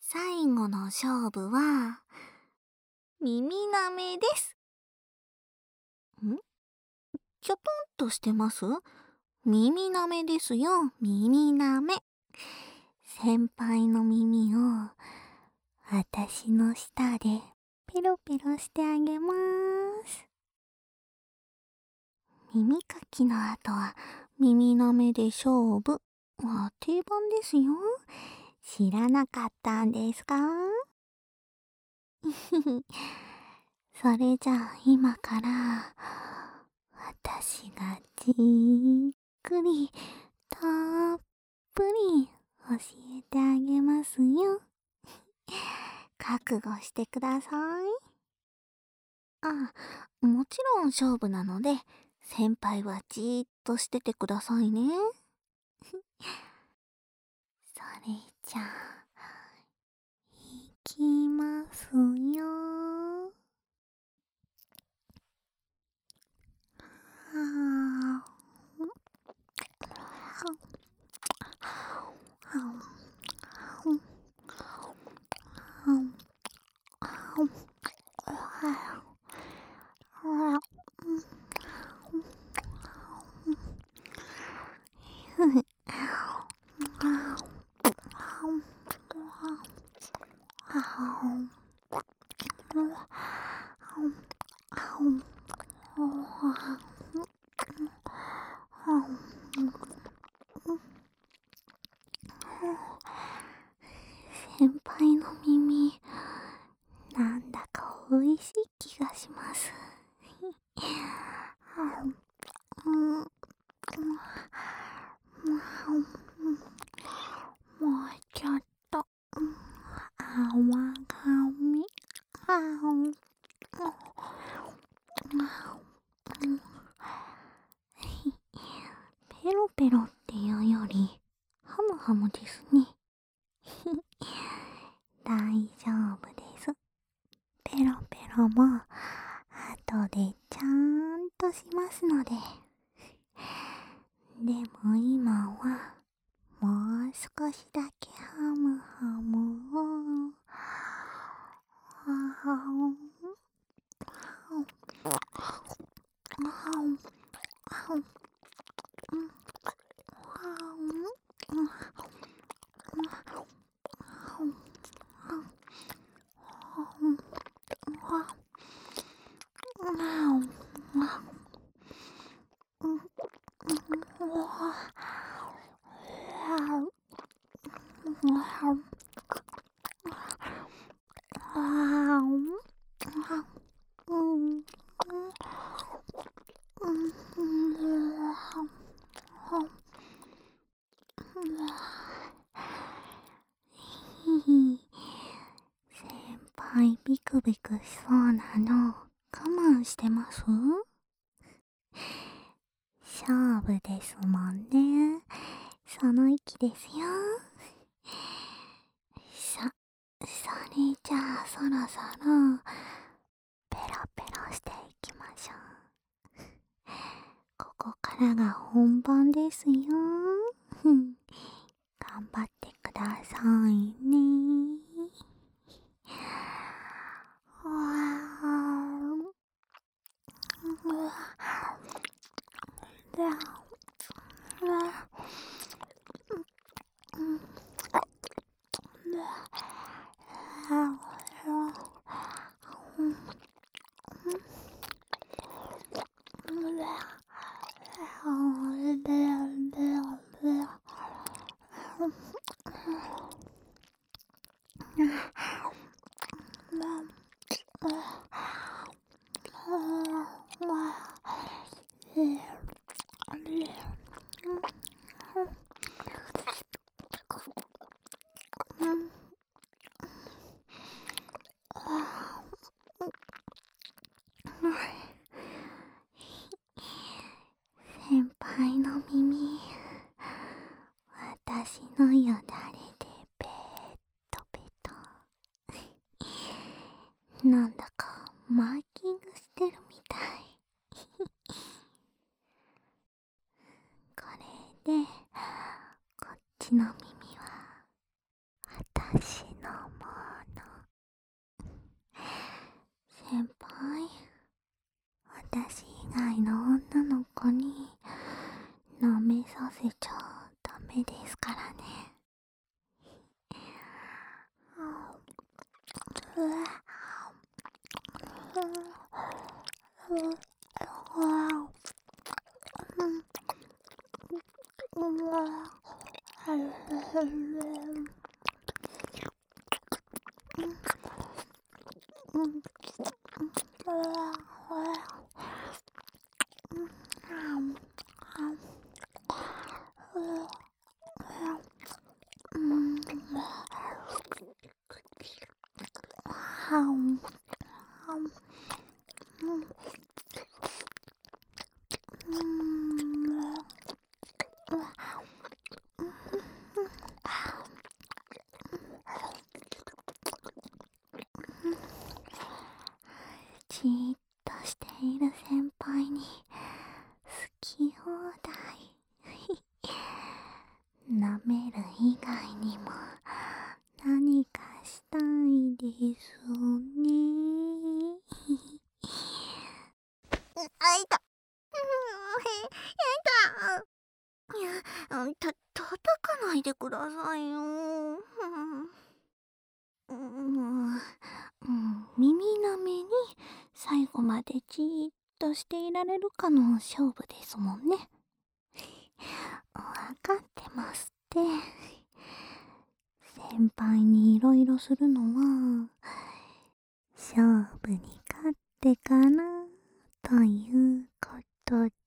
最後の勝負は、耳舐めです。ちょとんとしてます？耳舐めですよ、耳舐め。先輩の耳を、私の舌でペロペロしてあげます。耳かきの後は、耳舐めで勝負は定番ですよ。知らなかったんですか？それじゃあ今から私がじっくりたっぷり教えてあげますよ。覚悟してください。もちろん勝負なので先輩はじーっとしててくださいね。それじゃあいきますよ。先輩の耳、なんだか美味しい気がします。もうちょっと、泡がみ、ペロペロっていうより、ハムハムですね。大丈夫です。ペロペロも、後でちゃんとしますので。でも今は、もう少しだけハムハムを、先輩ビクビクしそうなの我慢してます？勝負ですもんね。その息ですよ。それじゃあそろそろペロペロしていきましょう。ここからが本番ですよ。頑張ってくださいね。先輩の耳、私のよだれでペットペト。なんだかマーキングしてるみたい。これでこっちの耳は私のもい。私以外の女の子に舐めさせちゃダメですからね。じーっとしている先輩に好き放題舐める以外にも何かしたいですね。あいた。いや、叩かないでくださいよ。耳なめに最後までじーっとしていられるかの勝負ですもんね。わかってますって。先輩にいろいろするのは勝負に勝ってからということで。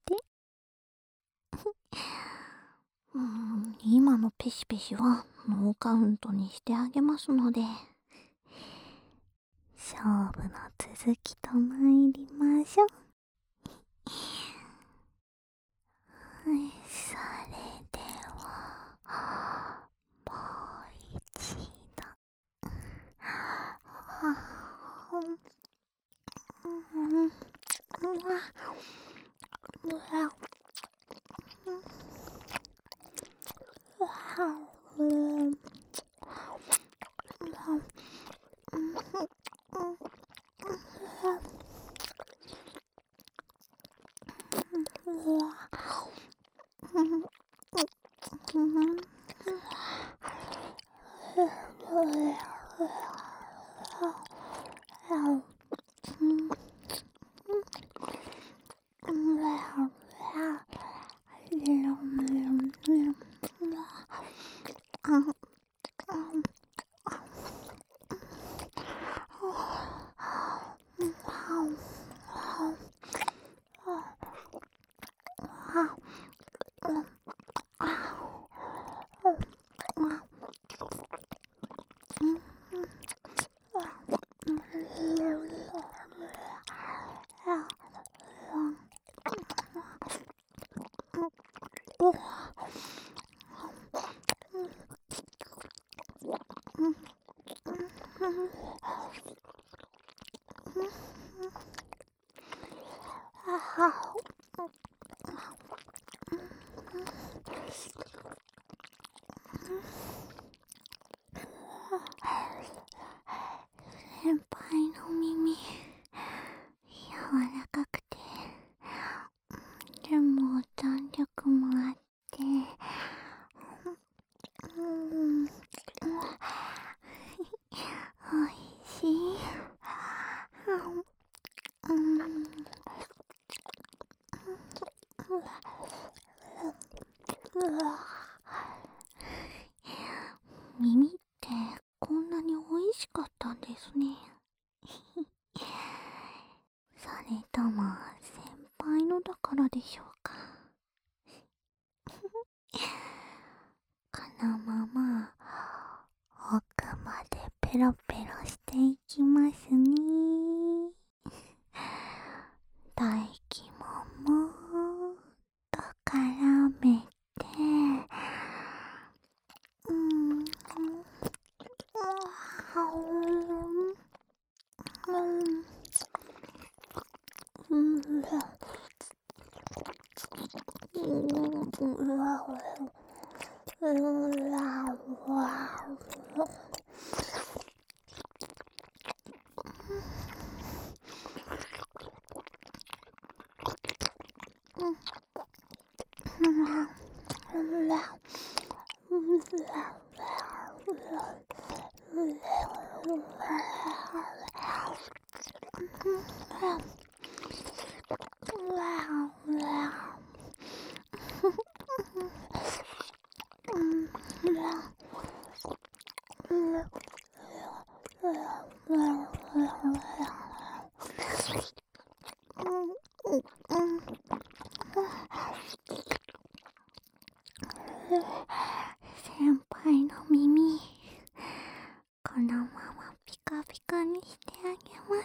今のペシペシはノーカウントにしてあげますので、勝負の続きと参りましょう。それではもう一度。先輩の耳、柔らかくて、でも弾力もあって、おいしい。耳ってこんなに美味しかったんですね。それとも先輩のだからでしょうか。このまま奥までペロペロしていきますね。大気ももっと絡めて、 先輩の耳、このままピカピカにしてあげます。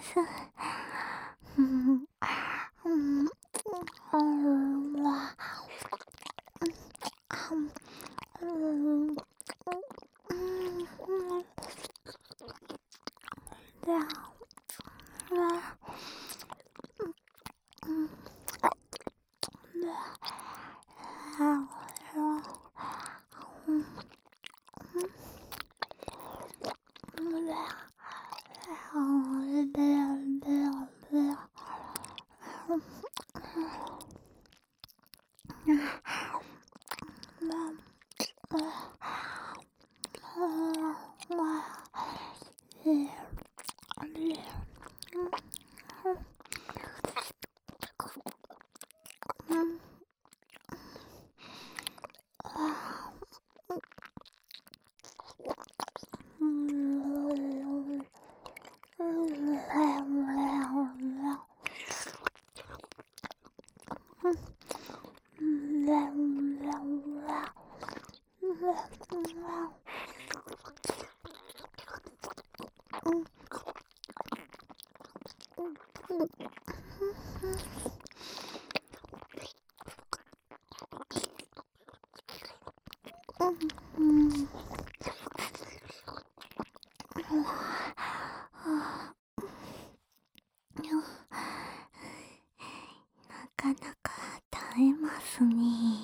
なかなか耐えますね。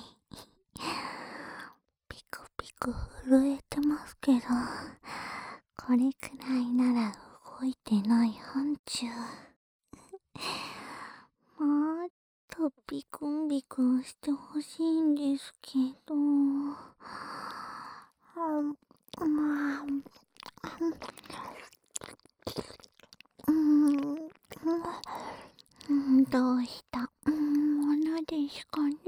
ピクピク震えてますけど、これくらいなら動いてない範疇。もっとビクンビクンしてほしいんですけど。どうしたものですかね。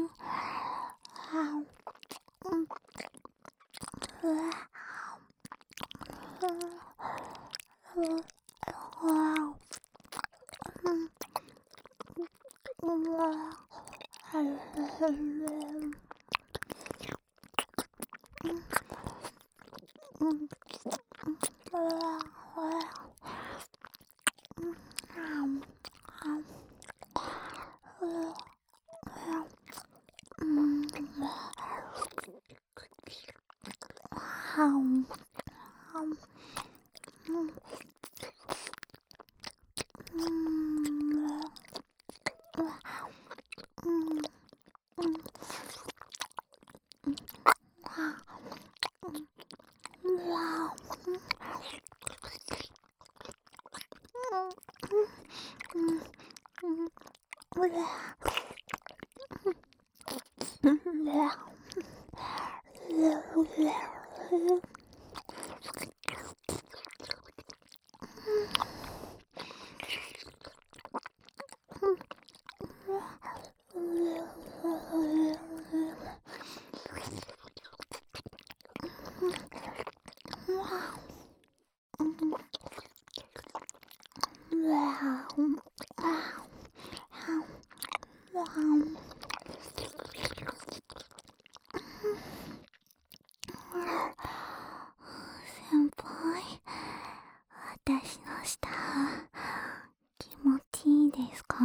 先輩、私の舌、気持ちいいですか？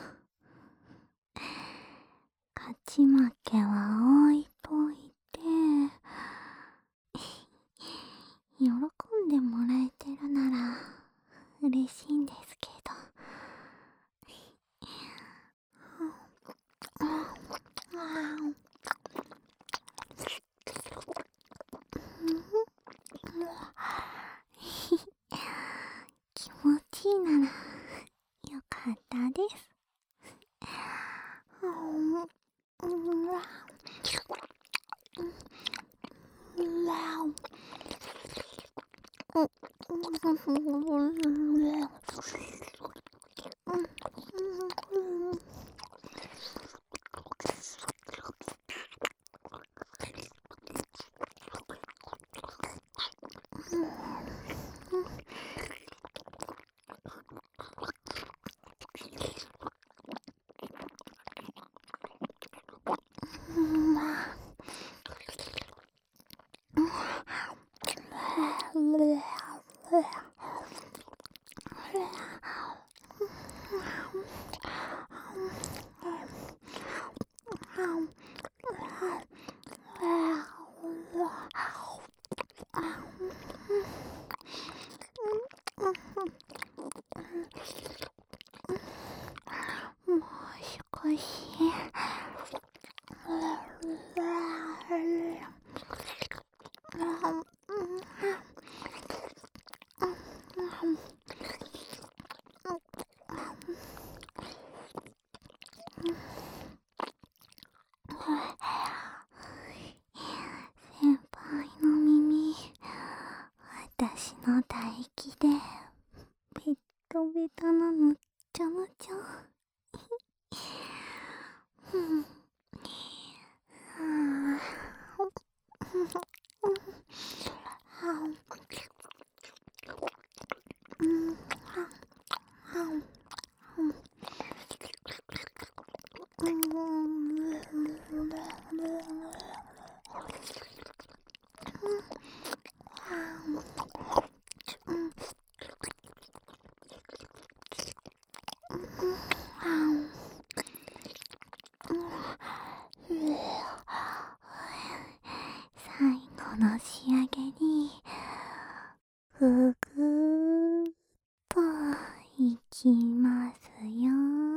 勝ち負けは置いといて、喜んでもらえてるなら嬉しいんですけど。気持ちいいならよかったです。 もう少し。先輩の耳、私の唾液でベトベトなのっちゃのちゃ。最後の仕上げにぐぐーっといきますよ。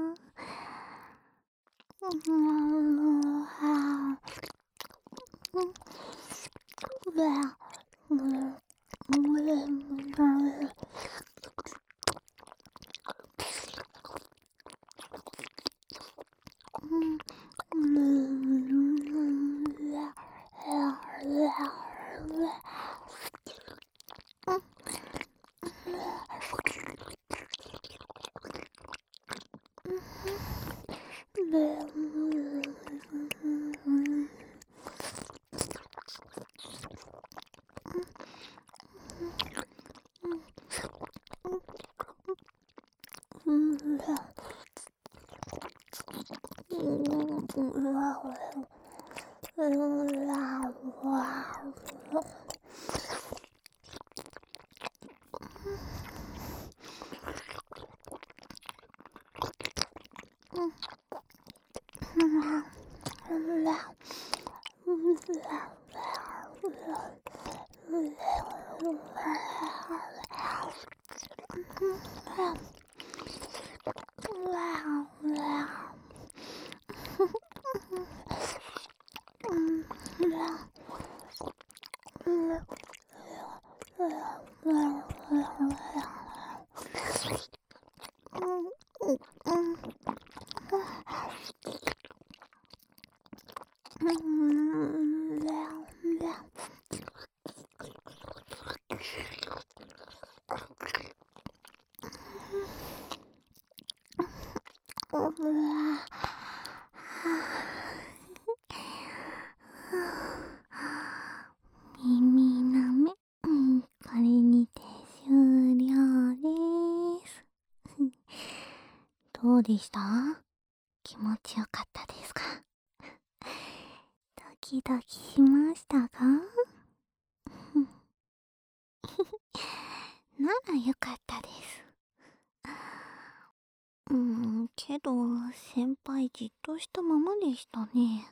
耳なめ、これにて終了です。どうでした？気持ちよかったですか？ドキドキしましたか？ならよかったです。けど、先輩じっとしたままでしたね。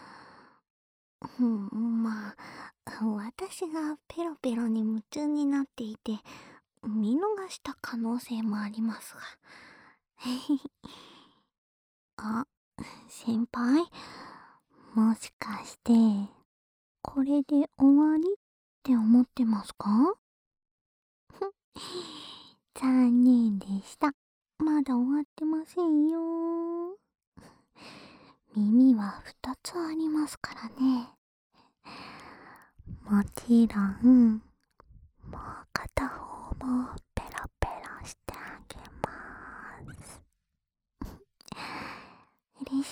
まあ、私がペロペロに夢中になっていて、見逃した可能性もありますが。あ、先輩、もしかして、これで終わりって思ってますか？残念でした。まだ終わってませんよ。耳は2つありますからね。もちろん、もう片方も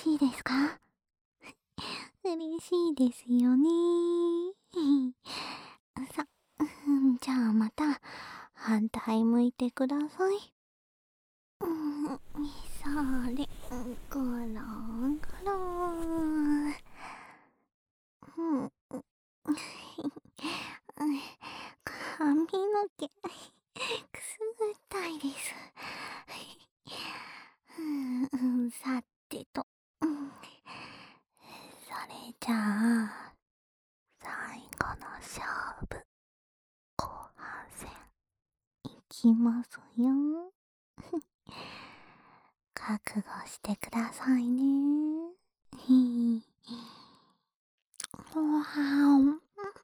しいですか？嬉しいですよね。さ、じゃあまた反対向いてください。それ、ゴロンゴロン。髪の毛、くすぐったいです。さてと、それじゃあ、最後の勝負、後半戦、いきますよ。覚悟してくださいね。わー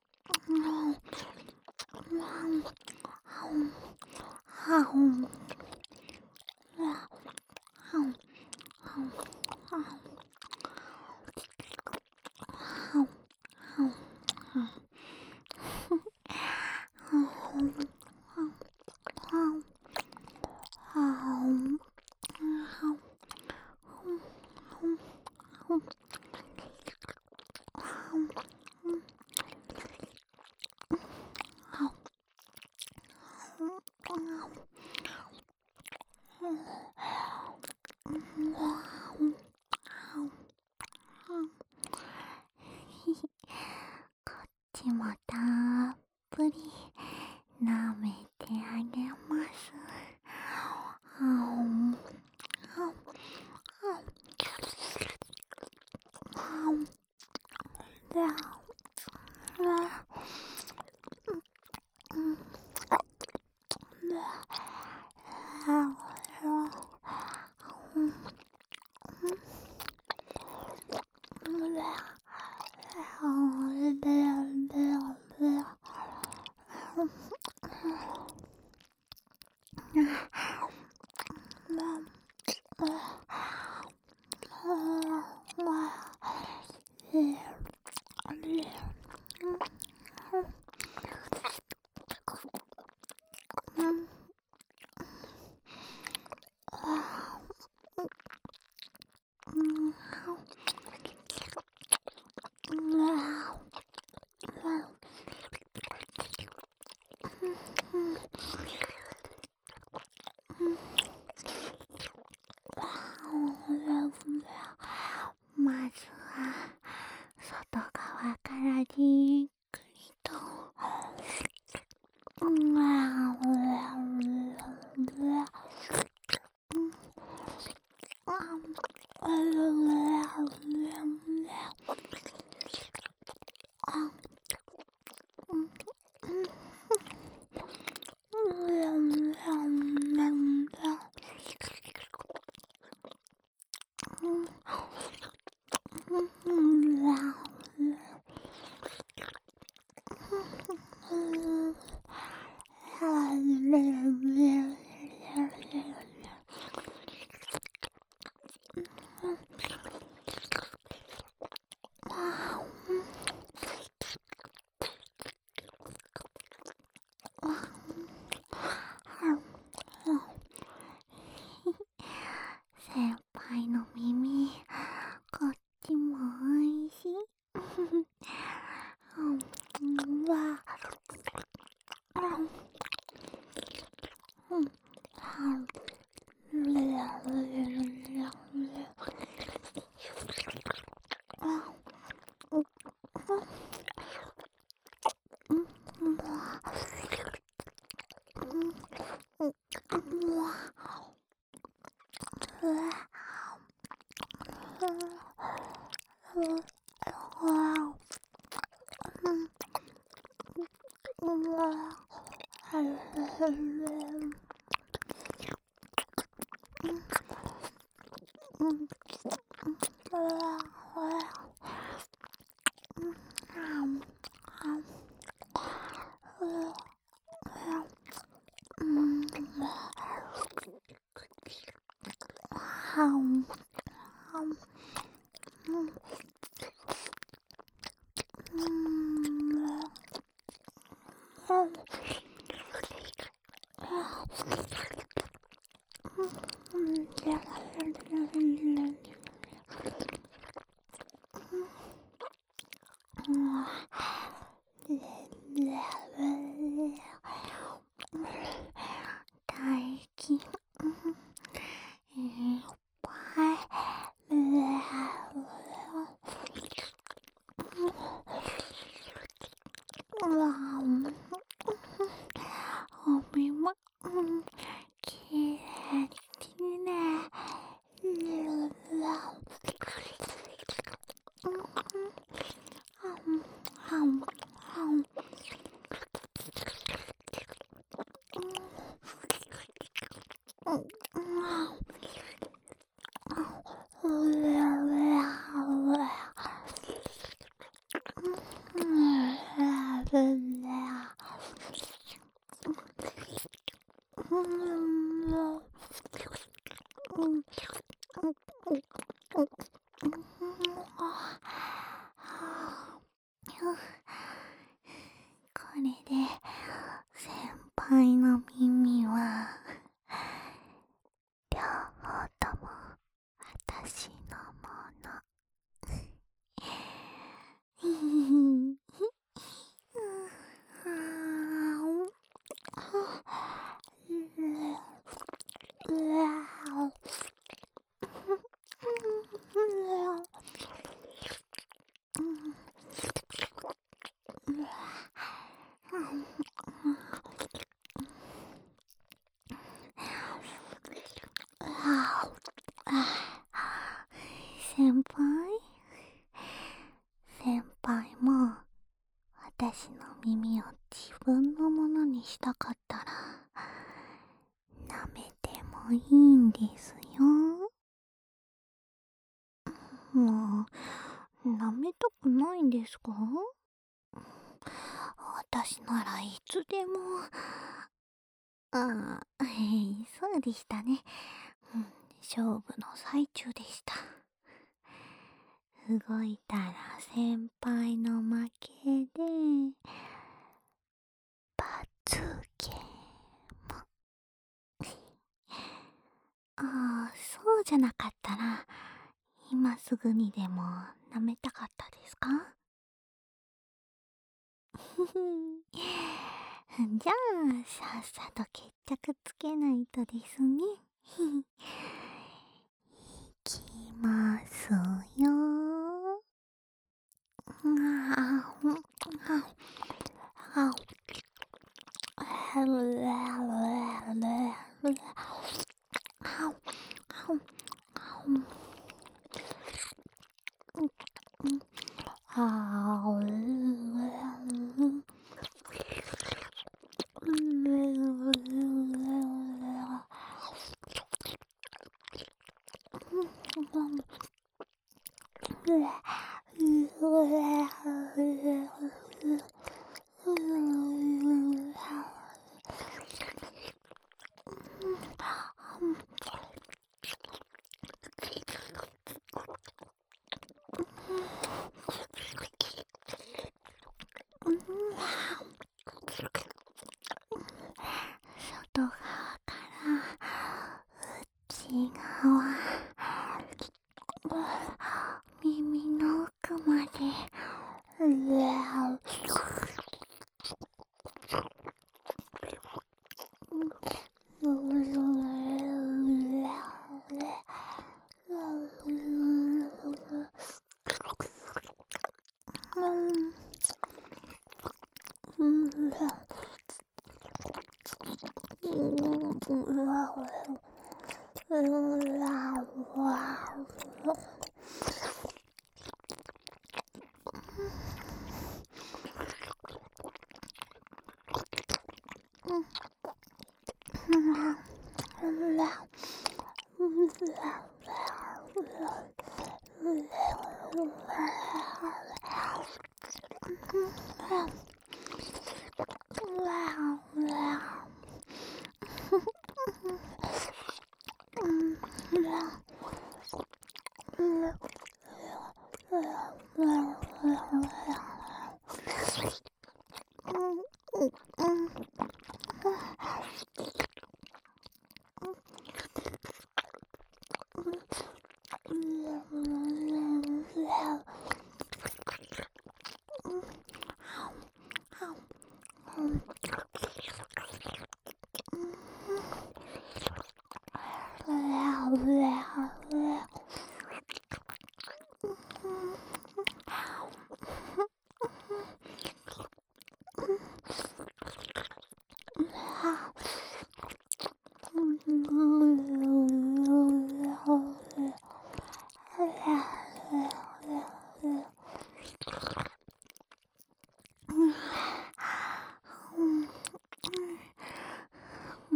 こっちもたっぷり舐めてあげます。まずは外側からじっくりと。先輩の耳、こっちもおいしい。 ま、きれいね。これで先輩の耳は両方とも私のもの。先輩先輩も私の耳を自分のものにしたかったら舐めてもいいんですよ。もう舐めたくないんですか？私ならいつでも。そうでしたね。勝負の最中でした。動いたら先輩の負けで、罰ゲーム。そうじゃなかったら、今すぐにでも舐めたかったですか？じゃあ、さっさと決着つけないとですね。いきますよ。外側から内側、耳の奥まで。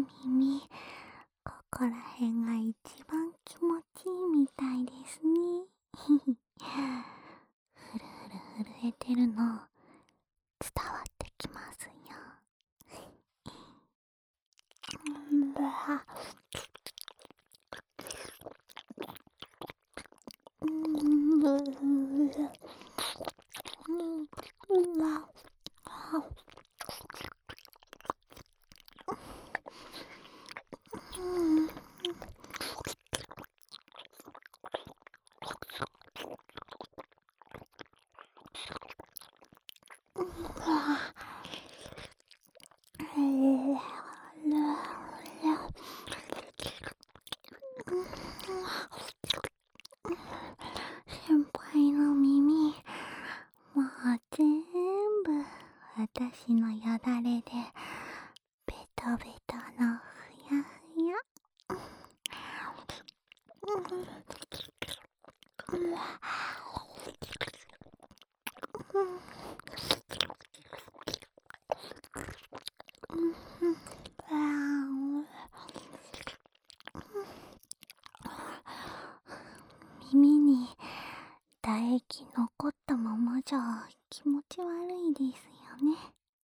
耳、ここら辺が一番気持ちいいみたいですね。ふるふる震えてるの伝わってきますよ。先輩の耳、もう全部私のよだれでベトベトのふやふや。耳に唾液残ったままじゃ気持ち悪いですよね。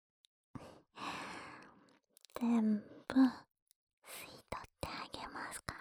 全部吸い取ってあげますから。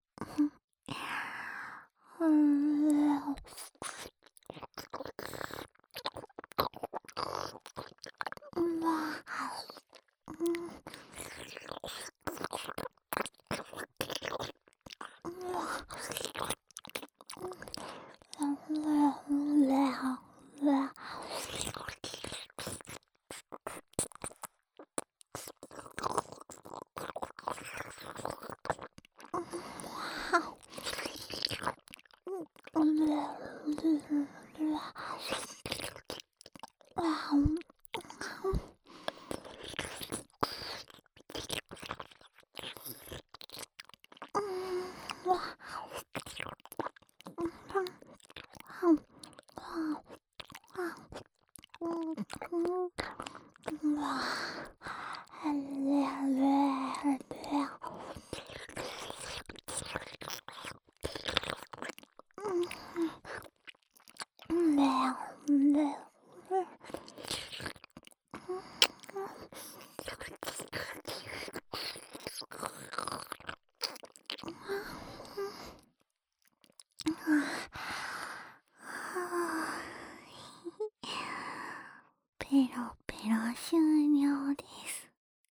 ペロペロ終了です。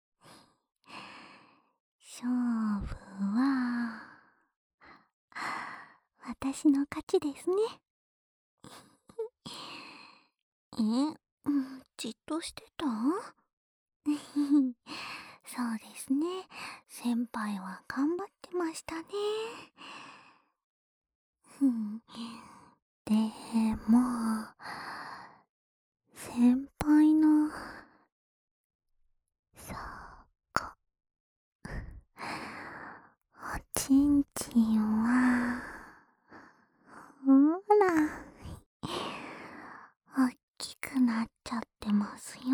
勝負は私の勝ちですね。じっとしてたそうですね。先輩は頑張ってましたね。でも、先輩の、そうか。おちんちんは、ほら、おっきくなっちゃってますよ。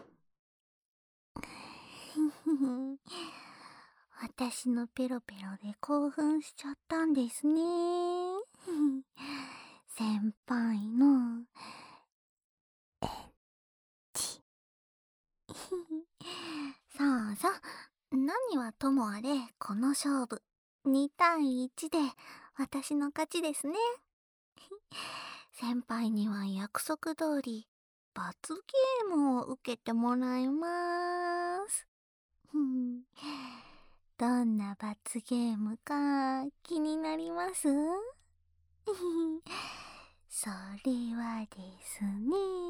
私のペロペロで興奮しちゃったんですね。先輩の、えっち。そうそう。何はともあれ、この勝負、2対1で私の勝ちですね。先輩には約束通り、罰ゲームを受けてもらいます。どんな罰ゲームか気になりますそれはですね。